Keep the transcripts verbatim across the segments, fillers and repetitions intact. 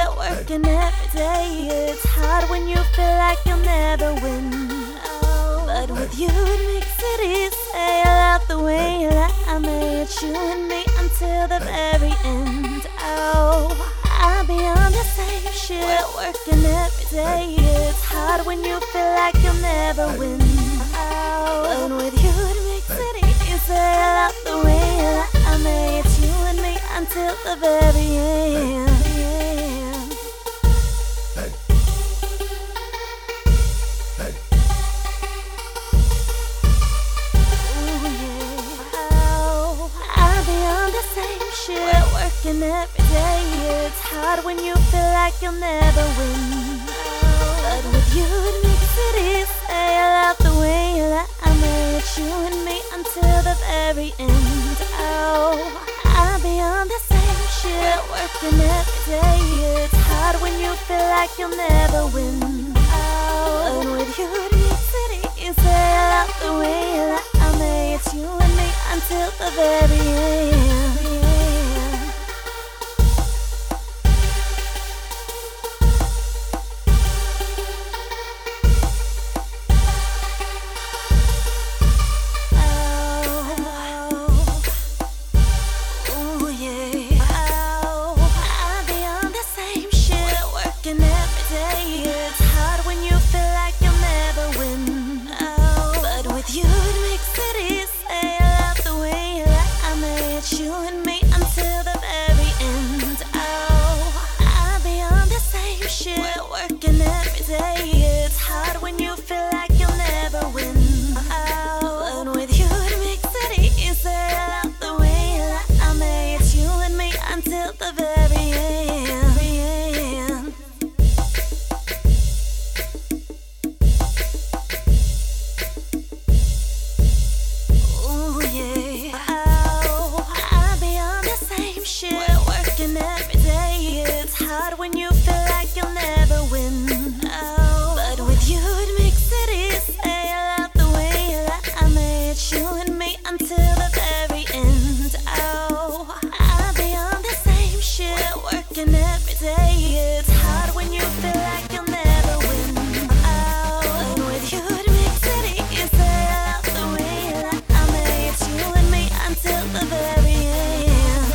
shit, working every day. It's hard when you feel like you'll never win. Oh, but with you it makes it easy. I love the way that I made you and me until the very end. Oh, I'll be on the same shit, working every day. It's hard when you feel like you'll never win. Oh, but with you it makes it easy. I love the way that I made you and me until the very end. Shit, working every day. It's hard when you feel like you'll never win. But with you it makes it easy. I love the way that I made you and me until the very end. Oh, I'll be on the same shit, working every day. It's hard when you feel like you'll never win. Oh, but with you it makes it easy. I love the way that I made you and me until the very end. Working every day. It's hard when you feel like you'll never win. Oh, but with you it makes it easy. I love the way that I made you and me until the very end. Ooh, yeah. Oh, I'll be on the same shit, working every day. It's hard when you feel like you'll never win. Oh, but with you it makes it easy. I love the way that I made you and me until the very end. Oh, I'll be on the same shit, working every day. It's hard when you feel like you'll never win. Oh, but with you it makes it easy. I love the way that I made you and me until the very end.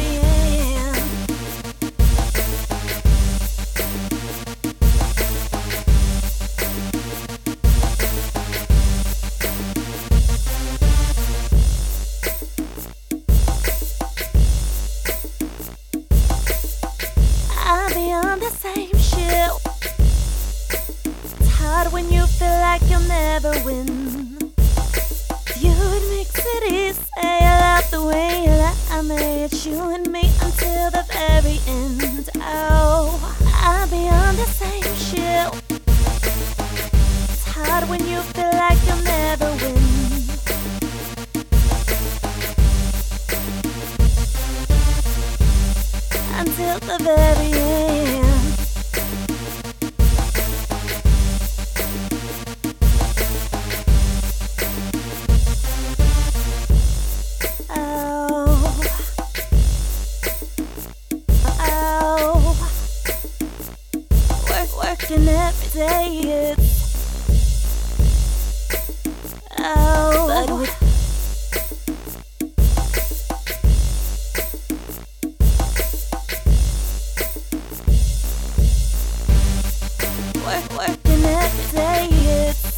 I'll be on the same shit. It's hard when you feel like you'll never win. You it makes it easy. I love the way that I made you and me until the very end. Oh, I'll be on the same shit. It's hard when you feel like you'll never win. Until the very end. Oh, oh, Work, working every day. It's oh, but with Work, working every day. It's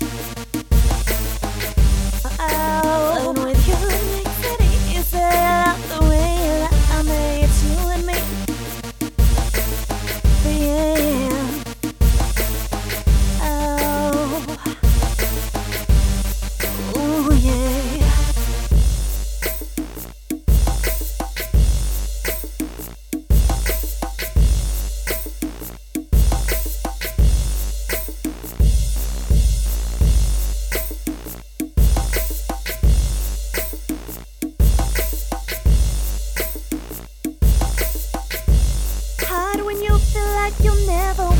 oh, and with you it makes it easy. I love the way that I made you and me. Yeah. Oh, ooh, yeah. Hard when you feel like you'll never